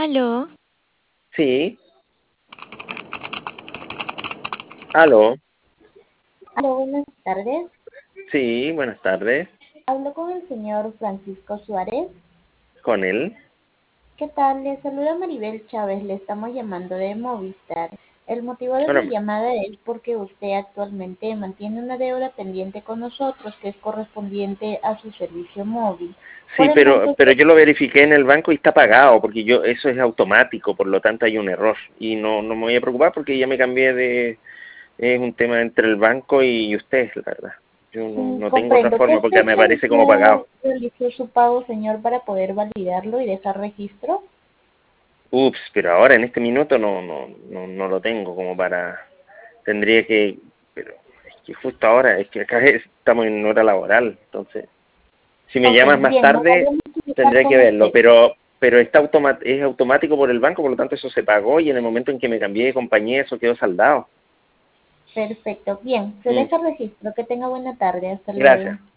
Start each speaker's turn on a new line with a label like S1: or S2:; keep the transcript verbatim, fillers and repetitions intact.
S1: Aló,
S2: Sí, aló,
S3: Aló, buenas tardes.
S2: sí, buenas tardes,
S3: Hablo con el señor Francisco Suárez.
S2: con él.
S3: ¿Qué tal? Le saluda Maribel Chávez. Le estamos llamando de Movistar. El motivo de mi
S2: Bueno,
S3: llamada es porque usted actualmente mantiene una deuda pendiente con nosotros que es correspondiente a su servicio móvil. Por
S2: sí,
S3: el
S2: pero,
S3: tanto,
S2: pero yo lo verifiqué en el banco y está pagado, porque yo eso es automático, por lo tanto hay un error. Y no, no me voy a preocupar porque ya me cambié de... Es un tema entre el banco y ustedes, la verdad. Yo no,
S3: mm,
S2: no tengo otra
S3: comprendo.
S2: forma
S3: ¿Qué
S2: porque me
S3: fecha en
S2: aparece como
S3: que
S2: pagado.
S3: realizó su pago, señor, para poder validarlo y dejar registro?
S2: Ups, pero ahora en este minuto no, no, no, no lo tengo como para... Tendría que... Pero es que justo ahora, es que acá estamos en hora laboral, entonces... Si me
S3: Ok,
S2: llamas más
S3: bien, no
S2: tarde,
S3: vayamos a comunicar
S2: tendré que
S3: con
S2: verlo,
S3: usted.
S2: pero pero está automa es automático por el banco, por lo tanto eso se pagó y en el momento en que me cambié de compañía eso quedó saldado.
S3: Perfecto, bien, se
S2: Mm,
S3: deja registro. Que tenga buena tarde, hasta luego.
S2: gracias.